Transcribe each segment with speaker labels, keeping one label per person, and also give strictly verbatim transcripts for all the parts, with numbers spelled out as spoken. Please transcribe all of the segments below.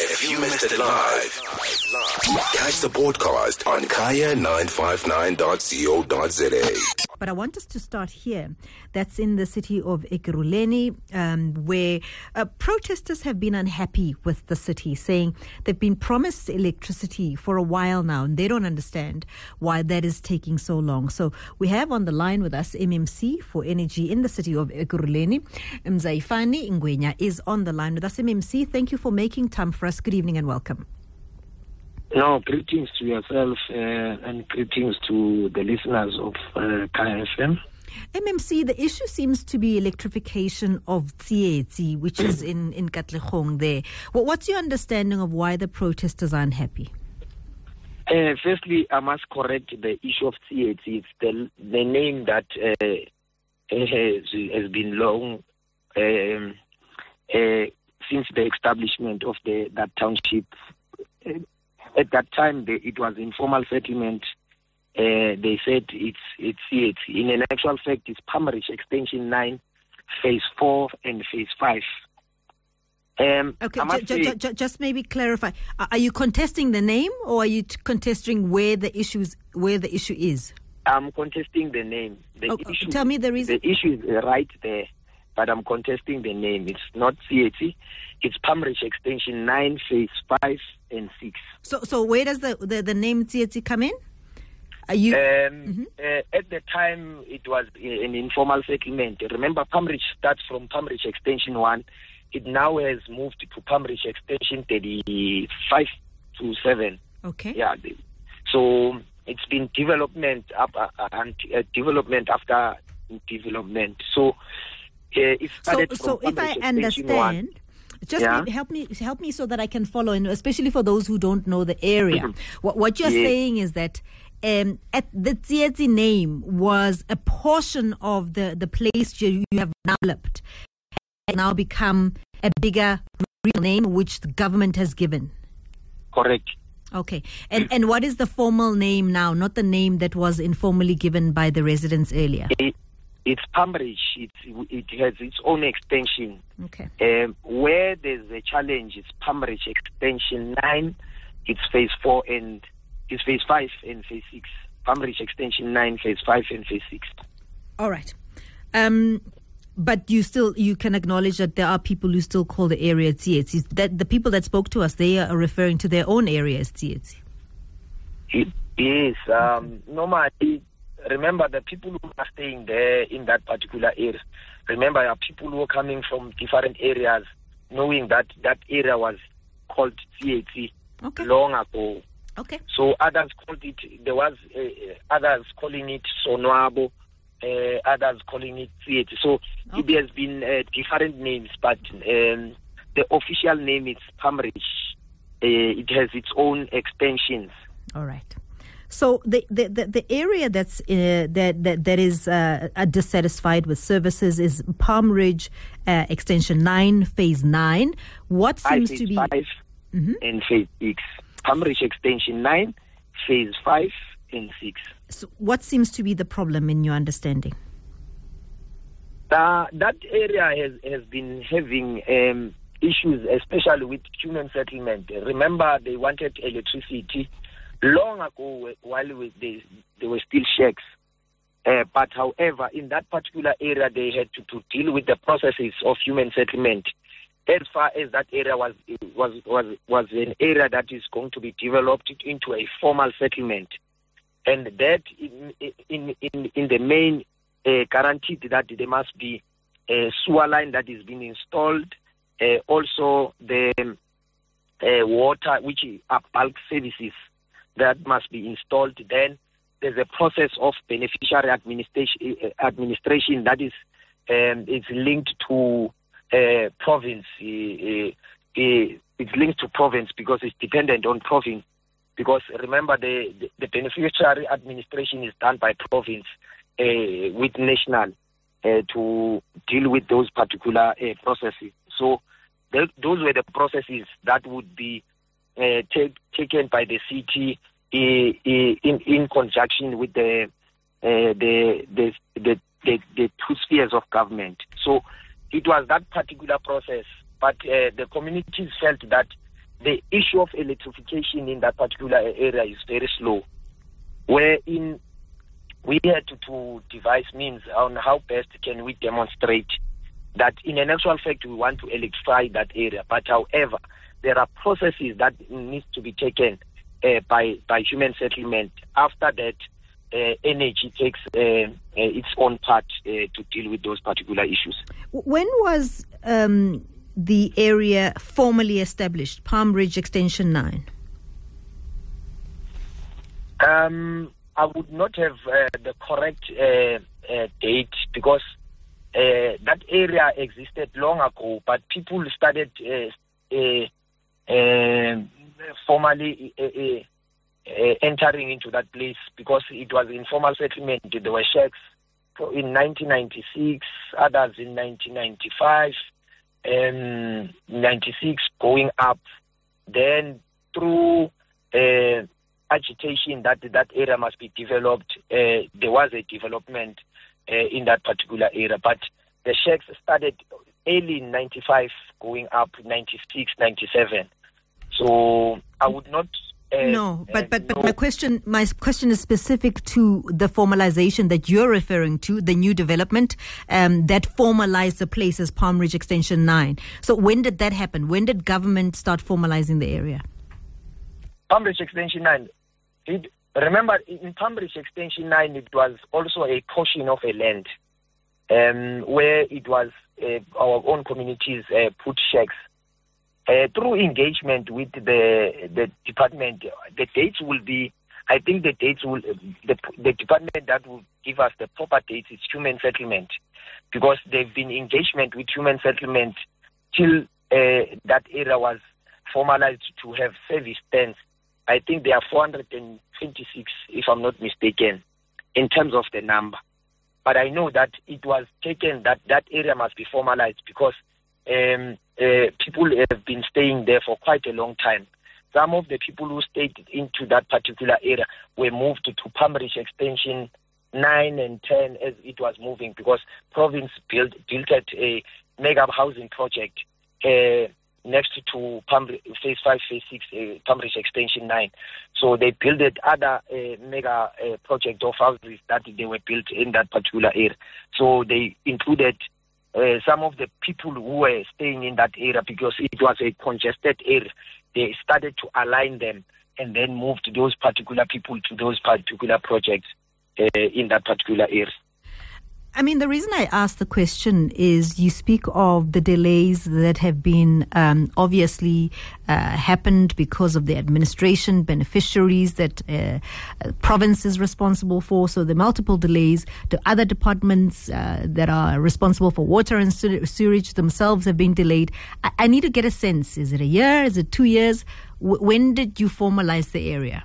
Speaker 1: If you missed it live, catch the podcast on kaya nine five nine dot co dot za.
Speaker 2: But I want us to start here. That's in the city of Ekurhuleni, um, where uh, protesters have been unhappy with the city, saying they've been promised electricity for a while now, and they don't understand why that is taking so long. So we have on the line with us M M C for Energy in the city of Ekurhuleni. Mzaifani Ngwenya is on the line with us. M M C, thank you for making time for us. Good evening and welcome.
Speaker 3: No, greetings to yourself uh, and greetings to the listeners of uh, Kaya F M.
Speaker 2: M M C, the issue seems to be electrification of Tsietsi, which is in, in Katlehong there. Well, what's your understanding of why the protesters are unhappy?
Speaker 3: Uh, firstly, I must correct the issue of Tsietsi. It's the, the name that uh, has, has been long um, uh, since the establishment of the that township. Uh, At that time, they, it was informal settlement. Uh, they said it's it's it. In an actual fact, it's Pamrich Extension nine, Phase four and Phase five. Um,
Speaker 2: okay, j- j- j- just maybe clarify. Are you contesting the name, or are you t- contesting where the issues where the issue is?
Speaker 3: I'm contesting the name. The
Speaker 2: okay,
Speaker 3: issue,
Speaker 2: tell me the reason.
Speaker 3: The issue is right there, but I'm contesting the name. It's not C A T. It's Pamrich Extension nine, Phase five and six.
Speaker 2: So, so where does the the, the name C A T come in? Are you?
Speaker 3: Um,
Speaker 2: mm-hmm.
Speaker 3: uh, at the time, it was an informal settlement. Remember, Pamrich starts from Pamrich Extension one. It now has moved to Pamrich Extension thirty-five to seven.
Speaker 2: Okay.
Speaker 3: Yeah. So it's been development up uh, and uh, development after development. So uh, it started
Speaker 2: so,
Speaker 3: from
Speaker 2: so if I
Speaker 3: Extension
Speaker 2: understand.
Speaker 3: one.
Speaker 2: Just
Speaker 3: yeah.
Speaker 2: help me help me so that I can follow, and especially for those who don't know the area.
Speaker 3: Mm-hmm.
Speaker 2: What, what you're
Speaker 3: yes.
Speaker 2: saying is that um, at the Tsietsi name was a portion of the, the place you, you have now developed, and now become a bigger real name which the government has given.
Speaker 3: Correct.
Speaker 2: Okay. And and what is the formal name now, not the name that was informally given by the residents earlier?
Speaker 3: It, It's Pamrich. It's, it has its own extension.
Speaker 2: Okay.
Speaker 3: Um, where there's a challenge, it's Pamrich Extension nine, it's Phase four and it's Phase five and Phase six. Pamrich Extension nine, Phase five and Phase six.
Speaker 2: All right. Um, but you still you can acknowledge that there are people who still call the area Tsietsi. That the people that spoke to us, they are referring to their own area as Tsietsi.
Speaker 3: Yes. Um, normally. Remember, the people who are staying there in that particular area, remember, are people who are coming from different areas, knowing that that area was called C A T
Speaker 2: okay.
Speaker 3: long ago.
Speaker 2: Okay.
Speaker 3: So others called it, there was uh, others calling it Sonwabo, uh, others calling it C A T. So
Speaker 2: okay.
Speaker 3: it has been uh, different names, but um, the official name is Pamrich. Uh, it has its own extensions.
Speaker 2: All right. So the, the, the, the area that's uh, that, that that is uh, dissatisfied with services is Palm Ridge uh, Extension nine, Phase nine. What seems
Speaker 3: phase
Speaker 2: to be
Speaker 3: five
Speaker 2: mm-hmm.
Speaker 3: and Phase six. Palm Ridge Extension nine, Phase five and six.
Speaker 2: So what seems to be the problem in your understanding?
Speaker 3: Uh, that area has has been having um, issues, especially with human settlement. Remember, they wanted electricity long ago while they, they were still shacks. Uh, but however, in that particular area, they had to, to deal with the processes of human settlement. As far as that area was was was was an area that is going to be developed into a formal settlement, and that in in in, in the main uh, guaranteed that there must be a sewer line that is being installed, uh, also the uh, water, which are bulk services, that must be installed. Then there's a process of beneficiary administration, administration that is um, it's linked to uh, province. Uh, uh, it's linked to province because it's dependent on province. Because remember, the, the, the beneficiary administration is done by province uh, with national uh, to deal with those particular uh, processes. So th- those were the processes that would be uh, take, taken by the city uh, in in conjunction with the uh, the, the the the the two spheres of government. So it was that particular process, but uh, the communities felt that the issue of electrification in that particular area is very slow, wherein we had to, to devise means on how best can we demonstrate that in an actual fact we want to electrify that area. But however, there are processes that need to be taken uh, by, by human settlement. After that, uh, energy takes uh, uh, its own part uh, to deal with those particular issues.
Speaker 2: When was um, the area formally established, Palm Ridge Extension nine?
Speaker 3: Um, I would not have uh, the correct uh, uh, date because uh, that area existed long ago, but people started uh, uh, uh, formally uh, uh, uh, entering into that place because it was informal settlement. There were shacks in nineteen ninety-six, others in nineteen ninety-five, um, ninety-six going up. Then through uh, agitation that that area must be developed, uh, there was a development uh, in that particular area. But the shacks started early in ninety-five, going up ninety-six, ninety-seven. So I would not. Uh,
Speaker 2: no, but but, but
Speaker 3: no.
Speaker 2: my question my question is specific to the formalization that you're referring to, the new development um, that formalized the place as Palm Ridge Extension nine. So when did that happen? When did government start formalizing the area?
Speaker 3: Palm Ridge Extension nine. It, remember, in Palm Ridge Extension nine, it was also a portion of a land um, where it was uh, our own communities uh, put shacks. Uh, through engagement with the the department, the dates will be, I think the dates will, the, the department that will give us the proper dates is human settlement, because they've been engagement with human settlement till uh, that area was formalized to have service stands. I think there are four hundred twenty-six, if I'm not mistaken, in terms of the number. But I know that it was taken that that area must be formalized because um, uh, people have been staying there for quite a long time. Some of the people who stayed into that particular area were moved to Palm Ridge Extension nine and ten as it was moving, because province built built a mega housing project uh, next to Palm, phase five, phase six, uh, Palm Ridge Extension nine. So they built other uh, mega uh, project of houses that they were built in that particular area. So they included uh, some of the people who were staying in that area because it was a congested area. They started to align them and then moved those particular people to those particular projects uh, in that particular area.
Speaker 2: I mean, the reason I asked the question is you speak of the delays that have been um, obviously uh, happened because of the administration, beneficiaries that uh, province is responsible for. So the multiple delays to other departments uh, that are responsible for water and sewage themselves have been delayed. I, I need to get a sense. Is it a year? Is it two years? W- when did you formalize the area?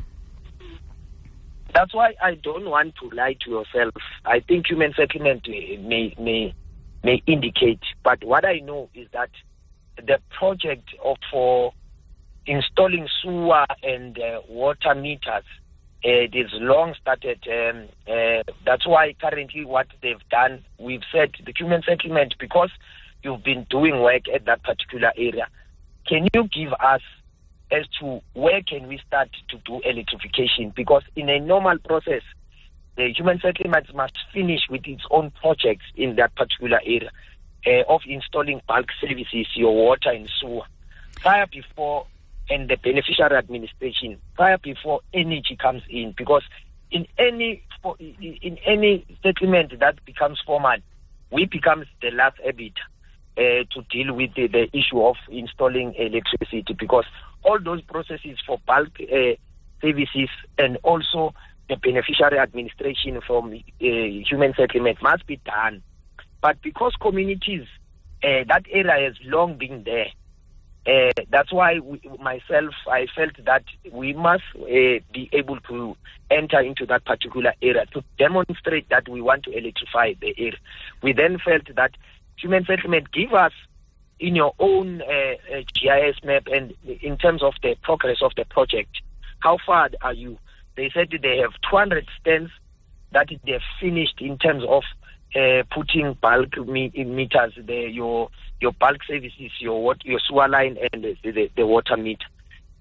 Speaker 3: That's why I don't want to lie to yourself. I think human settlement may may may indicate, but what I know is that the project of for installing sewer and uh, water meters, uh, it is long started. Um, uh, that's why currently what they've done, we've said the human settlement, because you've been doing work at that particular area, can you give us as to where can we start to do electrification? Because in a normal process, the human settlement must finish with its own projects in that particular area uh, of installing bulk services, your water and sewer, prior before, and the beneficiary administration, prior before energy comes in. Because in any in any settlement that becomes formal, we become the last arbiter uh, to deal with the, the issue of installing electricity, because all those processes for bulk uh, services and also the beneficiary administration from uh, human settlement must be done. But because communities, uh, that area has long been there, uh, that's why we, myself, I felt that we must uh, be able to enter into that particular area to demonstrate that we want to electrify the area. We then felt that human settlement give us in your own uh, uh, G I S map and in terms of the progress of the project, how far are you? They said they have two hundred stands that they have finished in terms of uh, putting bulk me- meters, the, your your bulk services, your what, your sewer line and the, the, the water meter.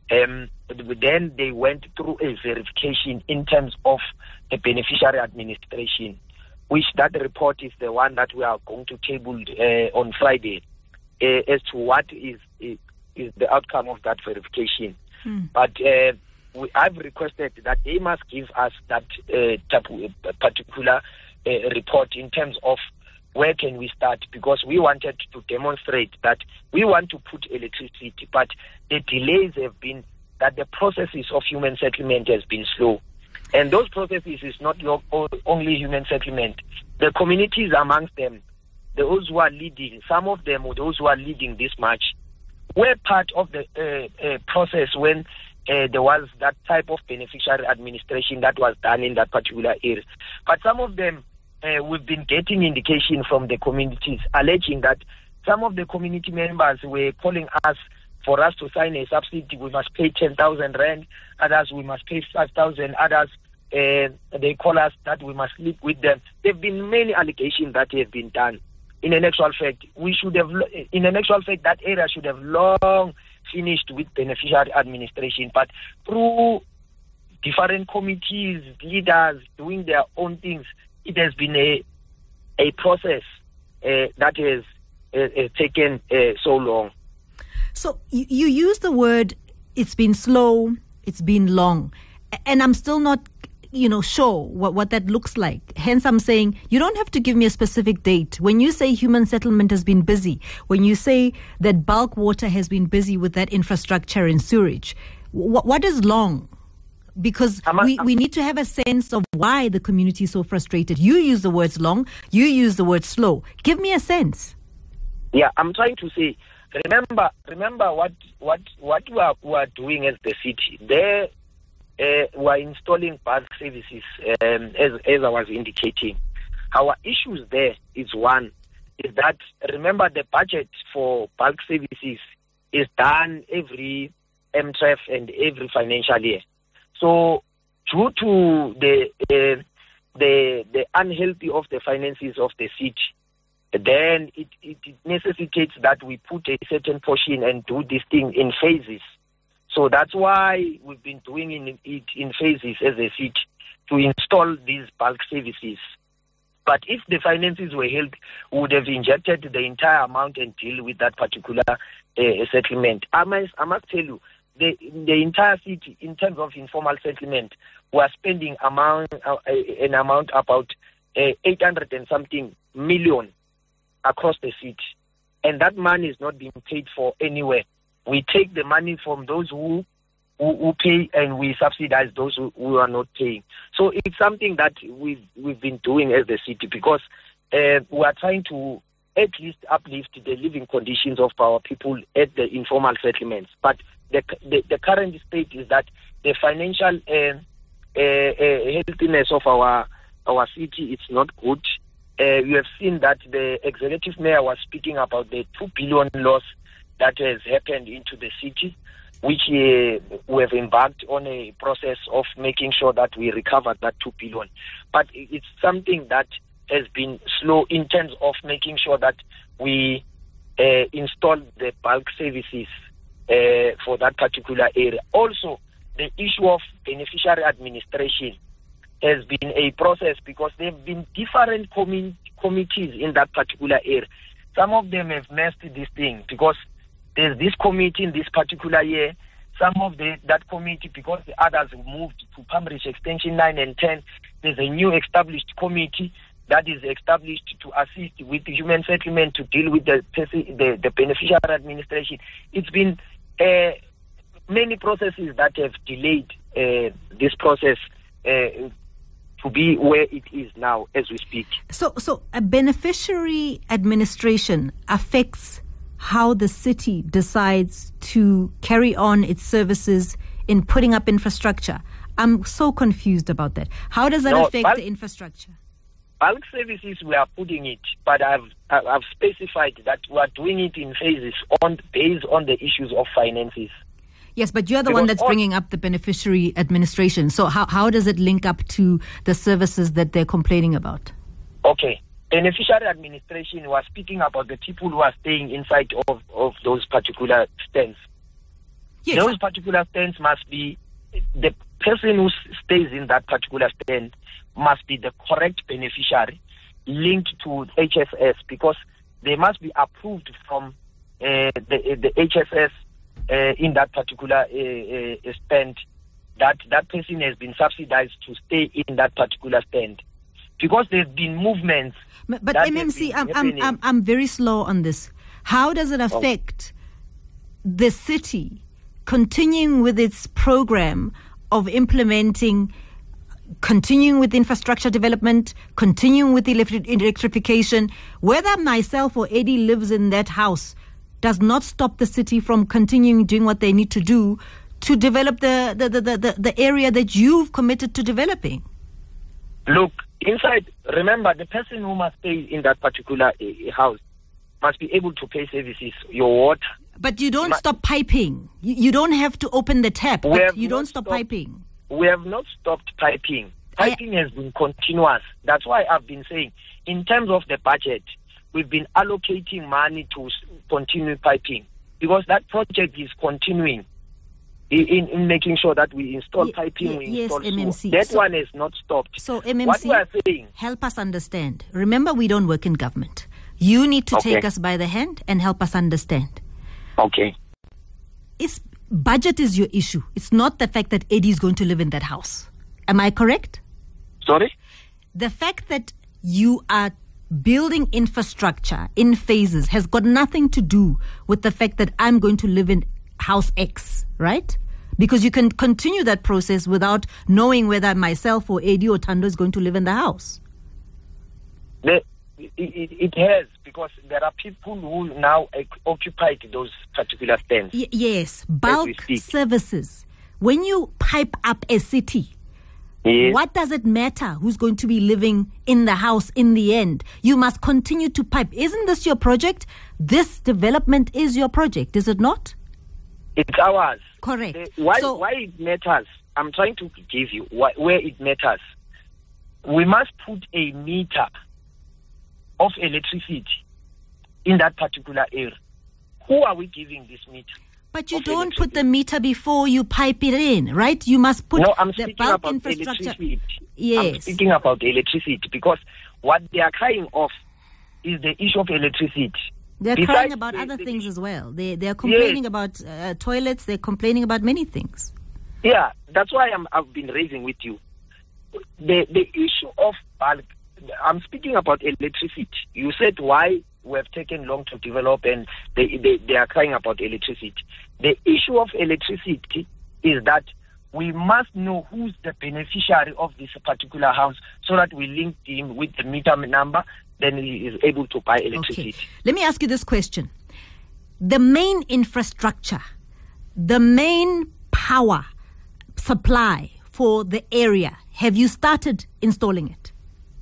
Speaker 3: Um, then they went through a verification in terms of the beneficiary administration, which that report is the one that we are going to table uh, on Friday uh, as to what is, is is the outcome of that verification. Hmm. But uh, we, I've requested that they must give us that uh, particular uh, report in terms of where can we start, because we wanted to demonstrate that we want to put electricity, but the delays have been that the processes of human settlement has been slow. And those processes is not only human settlement. The communities amongst them, those who are leading, some of them, or those who are leading this march, were part of the uh, uh, process when uh, there was that type of beneficiary administration that was done in that particular area. But some of them, uh, we've been getting indication from the communities alleging that some of the community members were calling us for us to sign a subsidy. We must pay ten thousand rand. Others, we must pay five thousand. Others, uh, they call us that we must live with them. There have been many allegations that have been done. In an actual fact, we should have, in an actual fact, that area should have long finished with beneficiary administration. But through different committees, leaders doing their own things, it has been a a process uh, that has uh, taken uh, so long.
Speaker 2: So you, you use the word, it's been slow, it's been long, and I'm still not, you know, sure what, what that looks like. Hence, I'm saying you don't have to give me a specific date. When you say human settlement has been busy, when you say that bulk water has been busy with that infrastructure and sewage, what, what is long? Because
Speaker 3: I'm,
Speaker 2: we,
Speaker 3: I'm,
Speaker 2: we need to have a sense of why the community is so frustrated. You use the words long, you use the word slow. Give me a sense.
Speaker 3: Yeah, I'm trying to say, remember remember what what what we are, we are doing as the city. There uh, we are installing bulk services, um, as, as I was indicating. Our issues there is one, is that, remember, the budget for bulk services is done every M T R E F and every financial year. So due to the uh, the the unhealthy of the finances of the city, then it, it necessitates that we put a certain portion and do this thing in phases. So that's why we've been doing in, it in phases as a city to install these bulk services. But if the finances were held, we would have injected the entire amount and deal with that particular uh, settlement. I must, I must tell you, the, the entire city, in terms of informal settlement, was spending amount, uh, an amount about uh, eight hundred and something million across the city, and that money is not being paid for anywhere. We take the money from those who who, who pay, and we subsidize those who, who are not paying. So it's something that we've we've been doing as the city, because uh, we are trying to at least uplift the living conditions of our people at the informal settlements. But the the, the current state is that the financial uh, uh, uh, healthiness of our our city, it's not good. Uh, you have seen that the executive mayor was speaking about the two billion loss that has happened into the city, which uh, we have embarked on a process of making sure that we recover that two billion. But it's something that has been slow in terms of making sure that we uh, install the bulk services uh, for that particular area. Also, the issue of beneficiary administration has been a process, because there have been different com- committees in that particular area. Some of them have messed this thing, because there's this committee in this particular year. Some of the that committee, because the others moved to Pambridge Extension nine and ten, there's a new established committee that is established to assist with the human settlement, to deal with the the, the beneficiary administration. It's been uh, many processes that have delayed uh, this process uh, to be where it is now as we speak.
Speaker 2: So, so a beneficiary administration affects how the city decides to carry on its services in putting up infrastructure. I'm so confused about that. How does that no, affect bulk, the infrastructure?
Speaker 3: Bulk services, we are putting it, but I've I've specified that we are doing it in phases on based on the issues of finances.
Speaker 2: Yes, but you're the because one that's bringing up the beneficiary administration. So how how does it link up to the services that they're complaining about?
Speaker 3: Okay. Beneficiary administration was speaking about the people who are staying inside of, of those particular stands.
Speaker 2: Yes.
Speaker 3: Those particular stands must be, the person who stays in that particular stand must be the correct beneficiary linked to H S S, because they must be approved from uh, the, the H S S uh, in that particular uh, uh, stand, that that person has been subsidized to stay in that particular stand. Because there's been movements.
Speaker 2: But, but M M C, I'm, I'm, I'm, I'm very slow on this. How does it affect oh. the city continuing with its program of implementing, continuing with infrastructure development, continuing with electri- electrification? Whether myself or Eddie lives in that house does not stop the city from continuing doing what they need to do to develop the, the, the, the, the area that you've committed to developing.
Speaker 3: Look, inside, remember, the person who must stay in that particular uh, house must be able to pay services, your water.
Speaker 2: But you don't stop piping. You, you don't have to open the tap, but you don't stop
Speaker 3: stopped,
Speaker 2: piping.
Speaker 3: We have not stopped piping. Piping I, has been continuous. That's why I've been saying, in terms of the budget, we've been allocating money to continue piping, because that project is continuing in, in making sure that we install
Speaker 2: y-
Speaker 3: piping,
Speaker 2: y-
Speaker 3: we
Speaker 2: yes,
Speaker 3: install
Speaker 2: M M C.
Speaker 3: sewer. That
Speaker 2: so,
Speaker 3: one has not stopped.
Speaker 2: So M M C,
Speaker 3: what we are saying,
Speaker 2: help us understand. Remember, we don't work in government. You need to
Speaker 3: okay.
Speaker 2: take us by the hand and help us understand.
Speaker 3: Okay.
Speaker 2: It's, budget is your issue. It's not the fact that Eddie is going to live in that house. Am I correct?
Speaker 3: Sorry?
Speaker 2: The fact that you are building infrastructure in phases has got nothing to do with the fact that I'm going to live in house X, right? Because you can continue that process without knowing whether myself or Eddie or Tando is going to live in the house.
Speaker 3: The, it, it, it has, because there are people who now occupy those particular stands.
Speaker 2: Y- yes, bulk services. When you pipe up a city,
Speaker 3: yes.
Speaker 2: what does it matter who's going to be living in the house in the end? You must continue to pipe. Isn't this your project? This development is your project, is it not?
Speaker 3: It's ours.
Speaker 2: Correct.
Speaker 3: The, why,
Speaker 2: so,
Speaker 3: why it matters, I'm trying to give you why, where it matters. We must put a meter of electricity in that particular area. Who are we giving this meter?
Speaker 2: But you don't put the meter before you pipe it in, right? You must put
Speaker 3: no, I'm
Speaker 2: the
Speaker 3: speaking
Speaker 2: bulk
Speaker 3: about
Speaker 2: infrastructure.
Speaker 3: Electricity.
Speaker 2: Yes.
Speaker 3: I'm speaking about electricity, because what they are crying off is the issue of electricity.
Speaker 2: They're
Speaker 3: Besides
Speaker 2: crying about
Speaker 3: the,
Speaker 2: other
Speaker 3: the,
Speaker 2: things as well. They they're complaining
Speaker 3: yes.
Speaker 2: about uh, toilets. They're complaining about many things.
Speaker 3: Yeah, that's why I'm, I've been raising with you the the issue of bulk. I'm speaking about electricity. You said why we have taken long to develop, and they, they they are crying about electricity. The issue of electricity is that we must know who's the beneficiary of this particular house, so that we link him with the meter number. Then he is able to buy electricity.
Speaker 2: Okay. Let me ask you this question. The main infrastructure, the main power supply for the area, have you started installing it?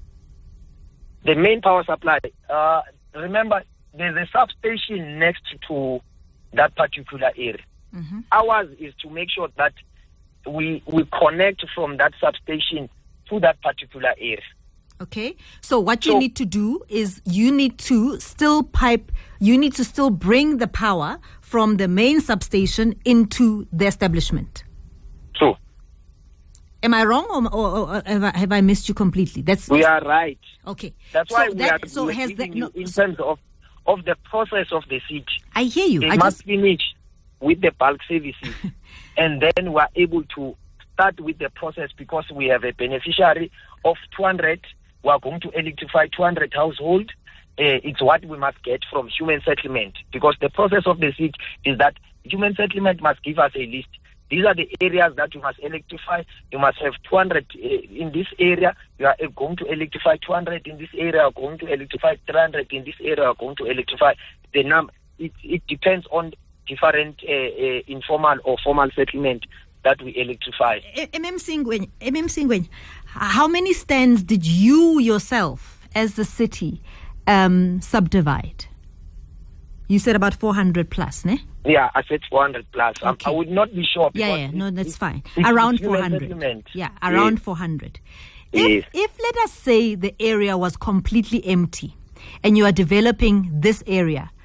Speaker 3: The main power supply, uh, remember, there's a substation next to that particular area.
Speaker 2: Mm-hmm.
Speaker 3: Ours is to make sure that we we connect from that substation to that particular area.
Speaker 2: Okay, so what you
Speaker 3: so,
Speaker 2: need to do is you need to still pipe, you need to still bring the power from the main substation into the establishment.
Speaker 3: True.
Speaker 2: Am I wrong, or, or, or have, I, have I missed you completely? That's
Speaker 3: we are right.
Speaker 2: Okay,
Speaker 3: that's why
Speaker 2: so
Speaker 3: we
Speaker 2: that,
Speaker 3: are
Speaker 2: so has
Speaker 3: giving
Speaker 2: that, no,
Speaker 3: you in terms of of the process of the city.
Speaker 2: I hear you.
Speaker 3: They
Speaker 2: I
Speaker 3: must
Speaker 2: just
Speaker 3: finish with the bulk services, and then we are able to start with the process, because we have a beneficiary of two hundred. We are going to electrify two hundred households. Uh, it's what we must get from human settlement, because the process of the city is that human settlement must give us a list. These are the areas that you must electrify. You must have two hundred uh, in this area. You are going to electrify two hundred in this area. You are going to electrify three hundred in this area. You are going to electrify the number. It, it depends on different uh, uh, informal or formal settlement that we electrify.
Speaker 2: M M Singwen, M M Singwen, how many stands did you yourself, as the city, um, subdivide? You said about four hundred plus, ne?
Speaker 3: Yeah, I said four hundred plus.
Speaker 2: Okay.
Speaker 3: I would not be sure.
Speaker 2: Yeah, yeah, no, that's
Speaker 3: it,
Speaker 2: fine.
Speaker 3: It,
Speaker 2: around four hundred. Yeah, around
Speaker 3: yes.
Speaker 2: four hundred.
Speaker 3: Yes.
Speaker 2: If, if, let us say, the area was completely empty and you are developing this area,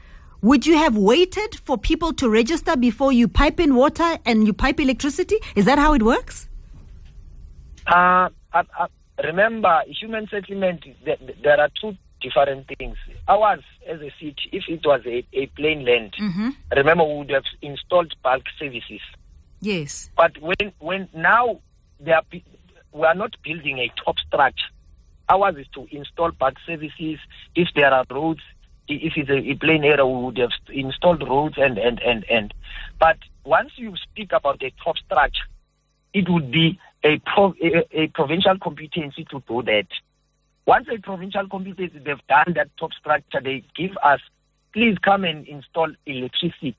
Speaker 2: would you have waited for people to register before you pipe in water and you pipe electricity? Is that how it works?
Speaker 3: Uh, uh, uh, remember, human settlement, th- th- there are two different things. Ours, as a city, if it was a, a plain land,
Speaker 2: mm-hmm.
Speaker 3: remember, we would have installed bulk services.
Speaker 2: Yes.
Speaker 3: But when when now they are, we are not building a top structure. Ours is to install bulk services. If there are roads, if it's a, a plain area, we would have installed roads and, and, and, and. But once you speak about a top structure, it would be a, pro, a, a provincial competency to do that. Once a provincial competency, they've done that top structure, they give us, please come and install electricity.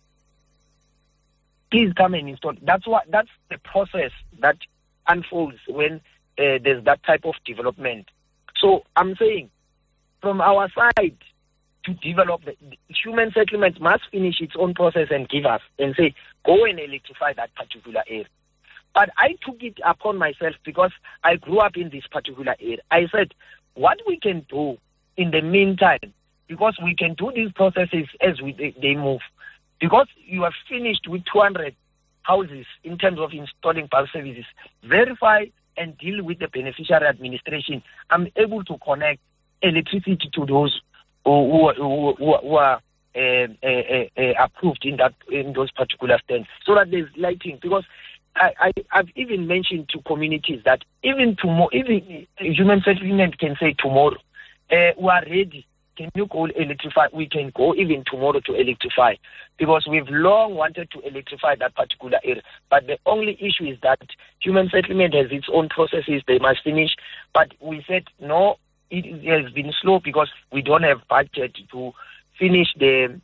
Speaker 3: Please come and install. That's what. That's the process that unfolds when uh, there's that type of development. So I'm saying, from our side, to develop the, the human settlement must finish its own process and give us and say, go and electrify that particular area. But I took it upon myself because I grew up in this particular area. I said, what we can do in the meantime, because we can do these processes as we, they, they move. Because you are finished with two hundred houses in terms of installing bulk services, verify and deal with the beneficiary administration. I'm able to connect electricity to those who, who, who, who are uh, uh, uh, approved in that in those particular stands, so that there's lighting. Because I, I, I've even mentioned to communities that even tomorrow, even human settlement can say tomorrow, uh, we are ready. Can you go electrify? We can go even tomorrow to electrify, because we've long wanted to electrify that particular area. But the only issue is that human settlement has its own processes; they must finish. But we said no, it has been slow because we don't have budget to finish the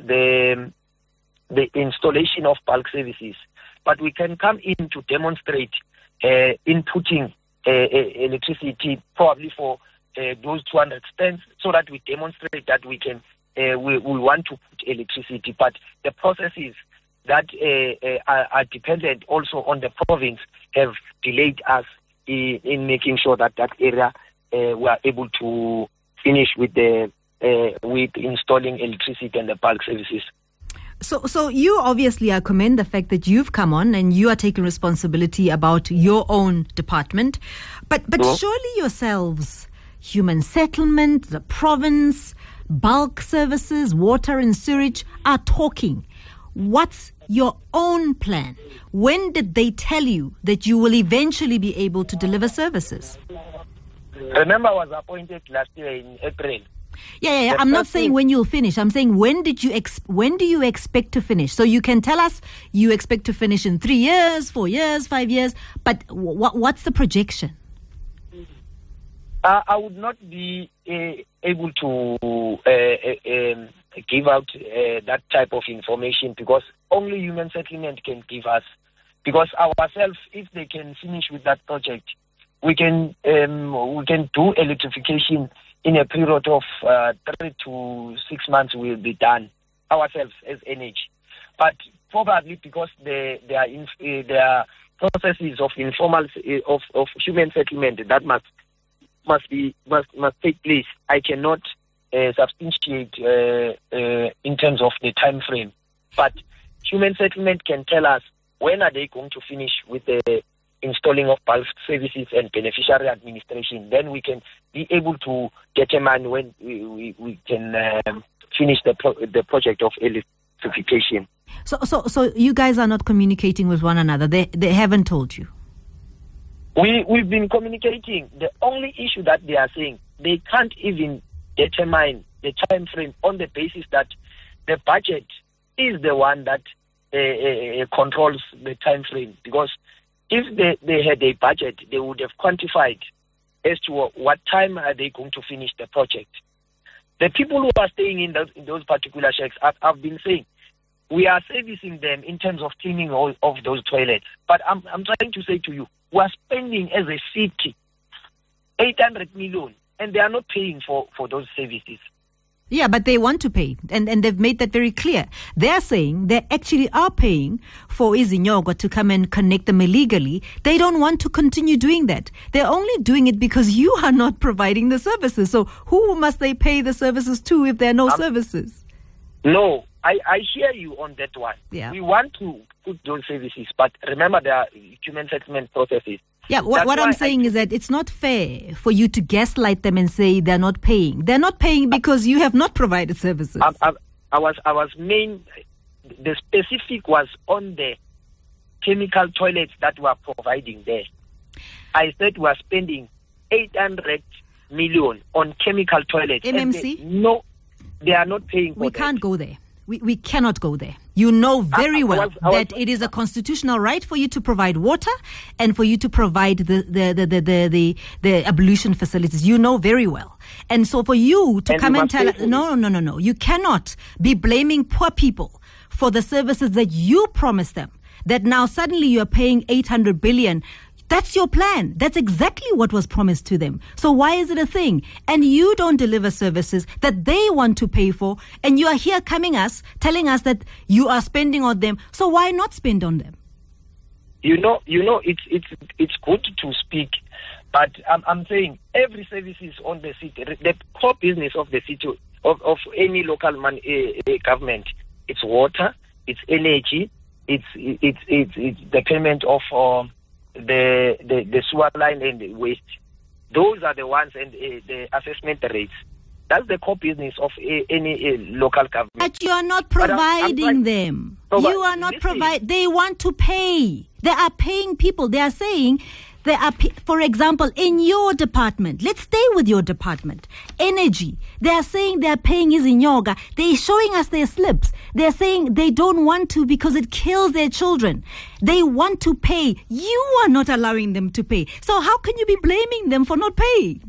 Speaker 3: the the installation of bulk services. But we can come in to demonstrate uh, inputting uh, electricity probably for Uh, those two hundred stands, so that we demonstrate that we can, uh, we, we want to put electricity. But the processes that uh, uh, are, are dependent also on the province have delayed us in, in making sure that that area uh, we are able to finish with the uh, with installing electricity and the bulk services.
Speaker 2: So, so you obviously, I commend the fact that you've come on and you are taking responsibility about your own department, but but mm-hmm. surely yourselves, human settlement, the province, bulk services, water and sewage are talking. What's your own plan? When did they tell you that you will eventually be able to deliver services?
Speaker 3: Remember, I was appointed last year in April.
Speaker 2: Yeah, yeah, yeah. I'm not saying when you'll finish. I'm saying when did you ex- when do you expect to finish? So you can tell us you expect to finish in three years, four years, five years, but w- what's the projection?
Speaker 3: Uh, I would not be uh, able to uh, uh, um, give out uh, that type of information, because only human settlement can give us. Because ourselves, if they can finish with that project, we can um, we can do electrification in a period of uh, three to six months. Will be done ourselves as energy. But probably because they they are in, uh, there are processes of informal uh, of of human settlement that must. must be must must take place. I cannot uh, substantiate uh, uh, in terms of the time frame, but human settlement can tell us when are they going to finish with the installing of bulk services and beneficiary administration. Then we can be able to determine when we, we, we can um, finish the pro- the project of electrification.
Speaker 2: So, so, so you guys are not communicating with one another. They they haven't told you.
Speaker 3: We, we've been communicating. The only issue that they are saying, they can't even determine the time frame on the basis that the budget is the one that uh, uh, controls the time frame. Because if they, they had a budget, they would have quantified as to what time are they going to finish the project. The people who are staying in those, in those particular shacks, I've, I've been saying, we are servicing them in terms of cleaning all of those toilets. But I'm, I'm trying to say to you, we are spending as a city eight hundred million, and they are not paying for, for those services.
Speaker 2: Yeah, but they want to pay, and, and they've made that very clear. They're saying they actually are paying for Izinyogo to come and connect them illegally. They don't want to continue doing that. They're only doing it because you are not providing the services. So who must they pay the services to if there are no
Speaker 3: I'm,
Speaker 2: services?
Speaker 3: No, I, I hear you on that one.
Speaker 2: Yeah.
Speaker 3: We want to put those services, but remember there are human settlement processes.
Speaker 2: Yeah, what, what I'm saying I, is that it's not fair for you to gaslight them and say they're not paying. They're not paying because you have not provided services.
Speaker 3: I, I, I was, I was main, the specific was on the chemical toilets that we are providing there. I said we are spending eight hundred million on chemical toilets.
Speaker 2: M M C?
Speaker 3: They, no, they are not paying for
Speaker 2: We
Speaker 3: that.
Speaker 2: can't go there. We, we cannot go there. You know very
Speaker 3: I, I
Speaker 2: well
Speaker 3: was, was,
Speaker 2: that it is a constitutional right for you to provide water and for you to provide the the, the, the, the, the, the ablution facilities. You know very well. And so for you to
Speaker 3: and
Speaker 2: come
Speaker 3: you
Speaker 2: and tell us, no, no, no, no, no. You cannot be blaming poor people for the services that you promised them, that now suddenly you are paying eight hundred billion. That's your plan. That's exactly what was promised to them. So why is it a thing? And you don't deliver services that they want to pay for, and you are here coming us, telling us that you are spending on them. So why not spend on them?
Speaker 3: You know, you know, it's it's it's good to speak, but I'm I'm saying every service is on the city. The core business of the city of, of any local man, uh, uh, government, it's water, it's energy, it's it's it's, it's the payment of. Uh, The, the the sewer line and the waste. Those are the ones, and uh, the assessment rates. That's the core business of uh, any uh, local government.
Speaker 2: But you are not providing I'm, I'm them.
Speaker 3: No,
Speaker 2: you are not providing. They want to pay. They are paying people. They are saying they are, for example, in your department. Let's stay with your department. Energy. They are saying they are paying Izinyoga. They are showing us their slips. They are saying they don't want to because it kills their children. They want to pay. You are not allowing them to pay. So how can you be blaming them for not paying?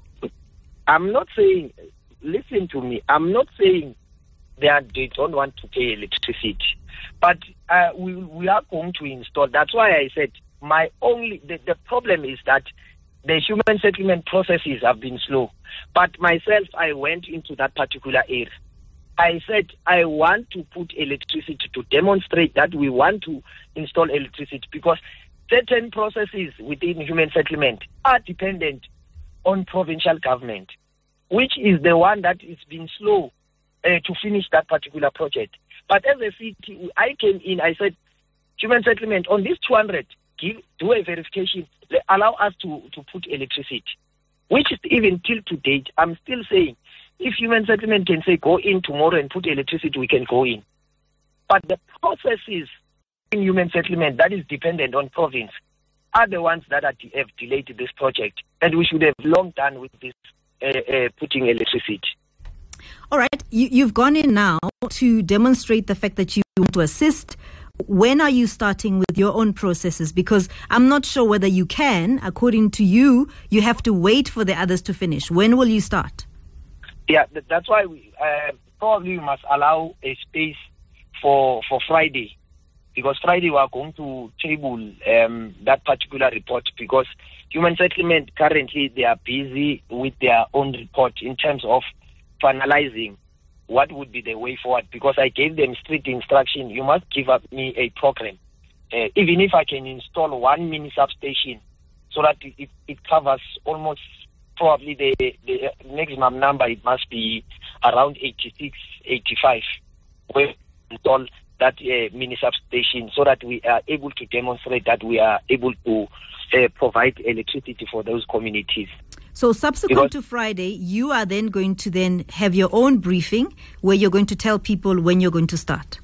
Speaker 3: I'm not saying, listen to me, I'm not saying they, are, they don't want to pay electricity. But uh, we, we are going to install. That's why I said my only, the, the problem is that the human settlement processes have been slow. But myself, I went into that particular area. I said, I want to put electricity to demonstrate that we want to install electricity, because certain processes within human settlement are dependent on provincial government, which is the one that is being slow uh, to finish that particular project. But as a city, I came in, I said, human settlement, on this two hundred, give, do a verification, allow us to, to put electricity, which is even till to date, I'm still saying, if human settlement can say go in tomorrow and put electricity, we can go in. But the processes in human settlement that is dependent on province are the ones that are de- have delayed this project, and we should have long done with this uh, uh, putting electricity.
Speaker 2: All right, you, you've gone in now to demonstrate the fact that you want to assist. When are you starting with your own processes? Because I'm not sure whether you can. According to you, you have to wait for the others to finish. When will you start?
Speaker 3: Yeah, that's why we uh, probably we must allow a space for for Friday, because Friday we are going to table um, that particular report, because human settlement currently they are busy with their own report in terms of finalizing what would be the way forward, because I gave them strict instruction, you must give up me a program. Uh, even if I can install one mini substation so that it, it covers almost probably the, the maximum number, it must be around eighty-six, eighty-five. We install that uh, mini substation so that we are able to demonstrate that we are able to uh, provide electricity for those communities.
Speaker 2: So subsequent because to Friday, you are then going to then have your own briefing where you're going to tell people when you're going to start.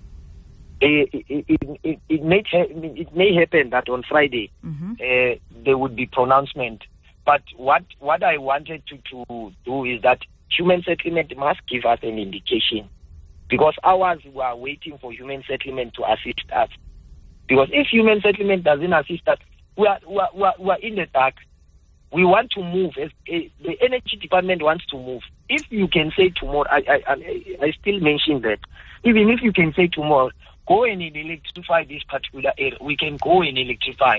Speaker 3: It, it, it, it, it, may, ha- it may happen that on Friday mm-hmm. uh, there would be pronouncement. But what, what I wanted to, to do is that human settlement must give us an indication, because ours were waiting for human settlement to assist us. Because if human settlement doesn't assist us, we are, we are, we are, we are in the dark. We want to move. As, uh, the energy department wants to move. If you can say tomorrow, I, I, I, I still mention that, even if you can say tomorrow, go and electrify this particular area, we can go and electrify.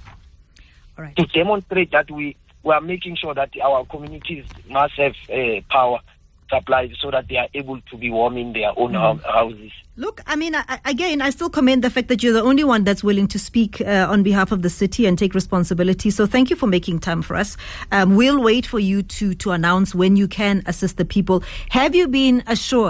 Speaker 2: All right.
Speaker 3: To demonstrate that we, we are making sure that our communities must have uh, power supply so that they are able to be warming their own mm. houses.
Speaker 2: Look, I mean, I, again, I still commend the fact that you're the only one that's willing to speak uh, on behalf of the city and take responsibility. So thank you for making time for us. Um, we'll wait for you to, to announce when you can assist the people. Have you been assured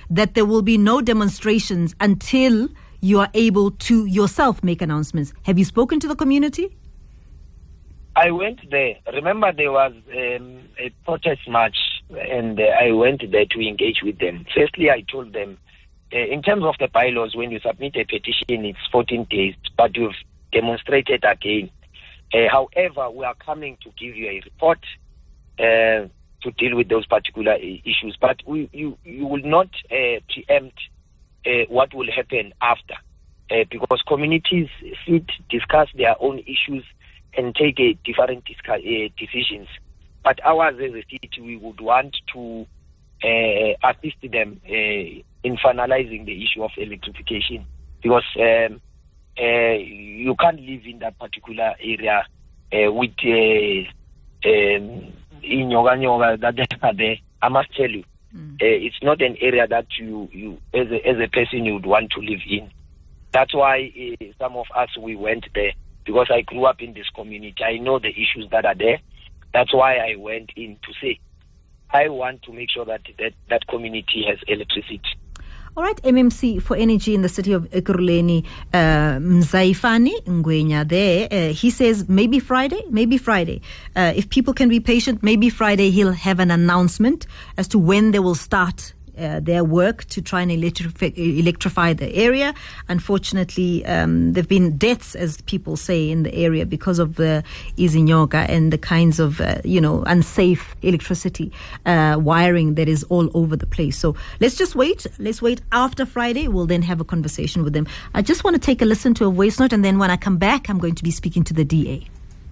Speaker 2: that there will be no demonstrations until you are able to yourself make announcements. Have you spoken to the community?
Speaker 3: I went there. Remember, there was um, a protest march, and uh, I went there to engage with them. Firstly, I told them, uh, in terms of the bylaws, when you submit a petition, it's fourteen days, but you've demonstrated again. Uh, however, we are coming to give you a report uh, to deal with those particular issues, but we, you, you will not uh, preempt uh, what will happen after, uh, because communities sit, discuss their own issues, and take a different discuss, uh, decisions. But ours as a city, we would want to uh, assist them uh, in finalizing the issue of electrification, because um, uh, you can't live in that particular area uh, with uh, um, in yoga yoga that they are there. I must tell you, mm. uh, it's not an area that you, you as a, as a person you would want to live in. That's why uh, some of us, we went there. Because I grew up in this community, I know the issues that are there. That's why I went in to say, I want to make sure that that, that community has electricity.
Speaker 2: All right, M M C for Energy in the city of Ekurhuleni, uh, Mzaifani Ngwenya there, uh, he says maybe Friday, maybe Friday. Uh, if people can be patient, maybe Friday he'll have an announcement as to when they will start Uh, their work to try and electrify, electrify the area. Unfortunately, um, there have been deaths, as people say, in the area because of the Izinyoka and the kinds of, uh, you know, unsafe electricity uh, wiring that is all over the place. So let's just wait. Let's wait after Friday. We'll then have a conversation with them. I just want to take a listen to a voice note, and then when I come back, I'm going to be speaking to the D A.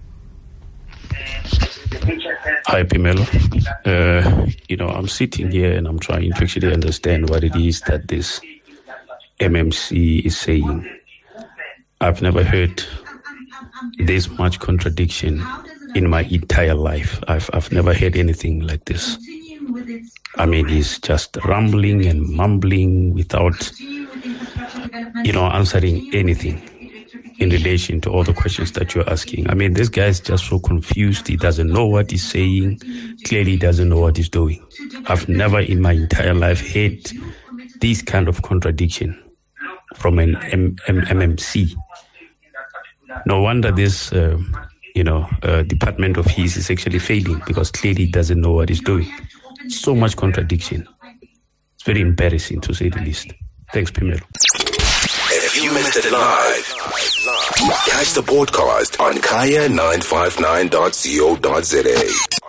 Speaker 4: Hi, Pimelo. Uh, you know, I'm sitting here and I'm trying to actually understand what it is that this M M C is saying. I've never heard this much contradiction in my entire life. I've I've never heard anything like this. I mean, he's just rambling and mumbling without, you know, answering anything in relation to all the questions that you're asking. I mean, this guy is just so confused. He doesn't know what he's saying. Clearly, he doesn't know what he's doing. I've never in my entire life heard this kind of contradiction from an M M C. No wonder this, uh, you know, uh, department of his is actually failing, because clearly he doesn't know what he's doing. So much contradiction. It's very embarrassing, to say the least. Thanks, Pimelo.
Speaker 1: If you missed it live, catch the podcast on kaya nine five nine dot co dot za.